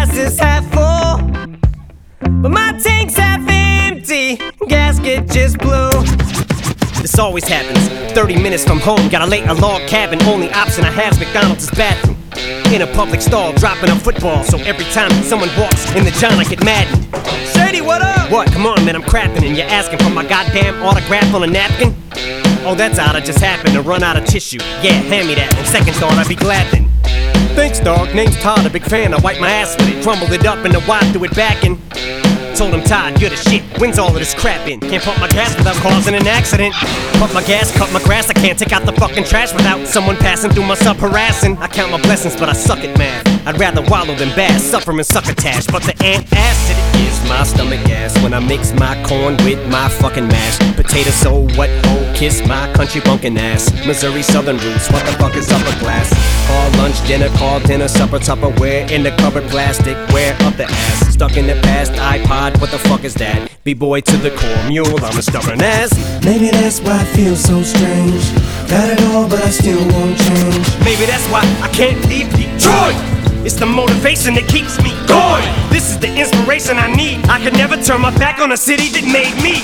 glass is half full, but my tank's half empty, gasket just blew. This always happens, 30 minutes from home, gotta lay a log cabin. Only option I have's McDonald's bathroom. In a public stall, dropping a football, so every time someone walks in the john I get maddened. Shady, what up? What? Come on, man, I'm crapping and you're asking for my goddamn autograph on a napkin? Oh, that's odd, I just happened to run out of tissue. Yeah, hand me that, and second thought I'd be glad then. Thanks, dog, name's Todd, a big fan. I wiped my ass with it, crumbled it up and the wipe threw it back in. Told him, Todd, you're the shit, when's all of this crap in? Can't pump my gas without causing an accident. Pump my gas, cut my grass, I can't take out the fucking trash without someone passing through my sub harassing. I count my blessings, but I suck at math. I'd rather wallow than bass, suffer and succotash. But the antacid is my stomach gas when I mix my corn with my fucking mash. Potato so what, ho, kiss my country bunkin' ass. Missouri Southern roots, what the fuck is upper class? Call lunch, call dinner, supper, Tupperware in the cupboard plastic, wear up the ass. Stuck in the past, iPod, what the fuck is that? B-boy to the core, mule, I'm a stubborn ass. Maybe that's why I feel so strange. Got it all, but I still won't change. Maybe that's why I can't leave Detroit. It's the motivation that keeps me going. This is the inspiration I need. I could never turn my back on a city that made me.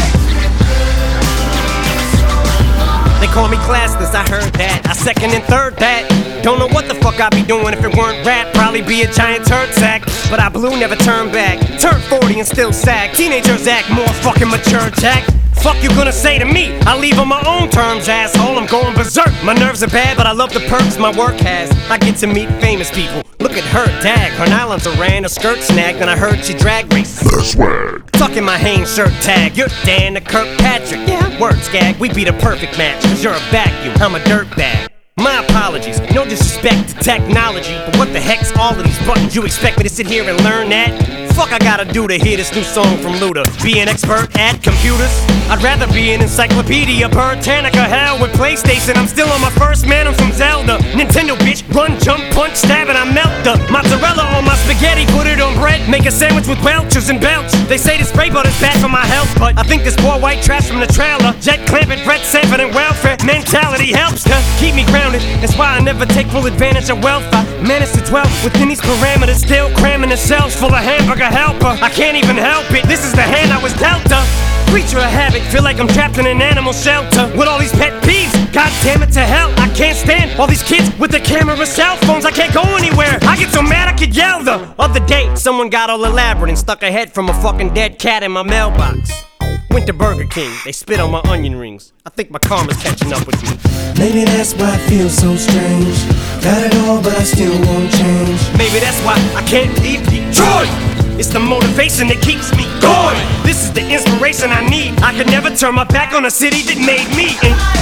They call me classless, I heard that. I second and third that. Don't know what the fuck I'd be doing if it weren't rap. Probably be a giant turd sack. But I blew, never turned back. Turned 40 and still sag. Teenagers act more fucking mature, Jack. Fuck you gonna say to me? I leave on my own terms, asshole. I'm going berserk. My nerves are bad, but I love the perks my work has. I get to meet famous people. Look at her, dag. Her nylons are ran, a skirt snagged, and I heard she drag races. The swag. Tucking my Hanes shirt tag. You're Dan to Kirkpatrick. Yeah, word skag. We'd be the perfect match. Cause you're a vacuum, I'm a dirtbag. My apologies, no disrespect to technology, but what the heck's all of these buttons? You expect me to sit here and learn that? Fuck I gotta do to hear this new song from Luda? Be an expert at computers? I'd rather be an encyclopedia, Britannica, hell with PlayStation. I'm still on my first man, I'm from Zelda. Nintendo bitch, run, jump, punch, stab, and I melt the mozzarella on my spaghetti, put it on bread, make a sandwich with Welchers and belch. They say this spray butter's bad for my health, but I think this poor white trash from the trailer, Jet Clampett, Brett Sanford, and welfare mentality helps to keep me grounded. That's why I never take full advantage of wealth. I manage to dwell within these parameters, still cramming the cells full of hamburger helper. I can't even help it, this is the hand I was dealt. Creature of habit, feel like I'm trapped in an animal shelter with all these pet peeves. God damn it to hell, I can't stand all these kids with their camera cell phones. I can't go anywhere, I get so mad I could yell. The other day, someone got all elaborate and stuck a head from a fucking dead cat in my mailbox. Went to Burger King, they spit on my onion rings. I think my karma's catching up with me. Maybe that's why I feel so strange. Got it all, but I still won't change. Maybe that's why I can't leave Detroit. It's the motivation that keeps me going. This is the inspiration I need. I could never turn my back on a city that made me.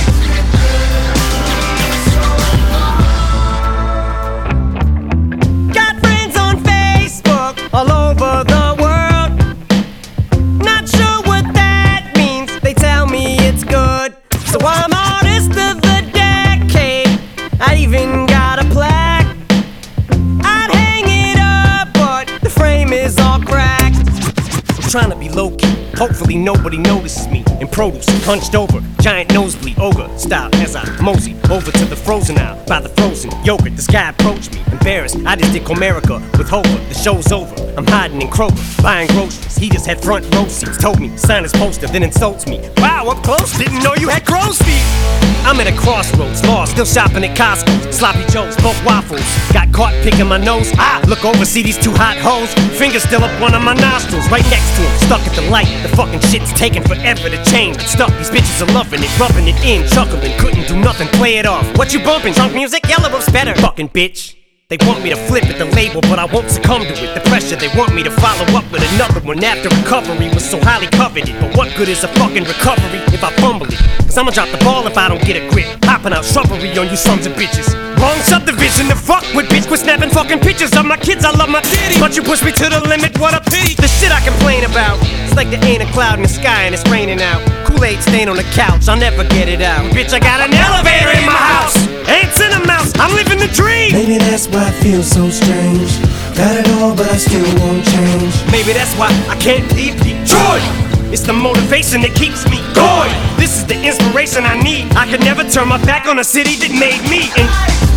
Got friends on Facebook all over the world. Not sure what that means. They tell me it's good. So I'm artist of the decade. I even got a plaque. I'd hang it up, but the frame is all cracked. I'm trying to be low-key. Hopefully nobody notices me. In produce, hunched over, giant nosebleed, ogre style as I mosey over to the frozen aisle by the frozen yogurt. This guy approached me, embarrassed. I just did Comerica with Hover. The show's over. I'm hiding in Kroger, buying groceries. He just had front row seats. Told me sign his poster, then insults me. Wow, up close, didn't know you had crow's feet. I'm at a crossroads, lost, still shopping at Costco. Sloppy Joes, both waffles. Got caught picking my nose. I look over, see these two hot hoes. Fingers still up one of my nostrils, right next to him. Stuck at the light, the fucking shit's taking forever to change. Stuck, these bitches are loving it, rubbing it in, chuckling, couldn't do nothing, play it off. What you bumping? Drunk music? Yellow Rope's better. Fucking bitch. They want me to flip at the label, but I won't succumb to it. The pressure, they want me to follow up with another one after recovery was so highly coveted. But what good is a fucking recovery if I fumble it? Cause I'ma drop the ball if I don't get a grip. Hopping out shrubbery on you sons of bitches. Wrong subdivision to fuck with, bitch. Quit snapping fucking pictures of my kids. I love my titties, but you push me to the limit, what a pity. The shit I complain about, it's like there ain't a cloud in the sky and it's raining out. Kool-Aid stain on the couch, I'll never get it out. Bitch, I got an elevator in my house. Ants in a mouse, I'm living the dream. Maybe that's why I feel so strange. Got it all, but I still won't change. Maybe that's why I can't leave Detroit. It's the motivation that keeps me going. This is the inspiration I need. I could never turn my back on a city that made me.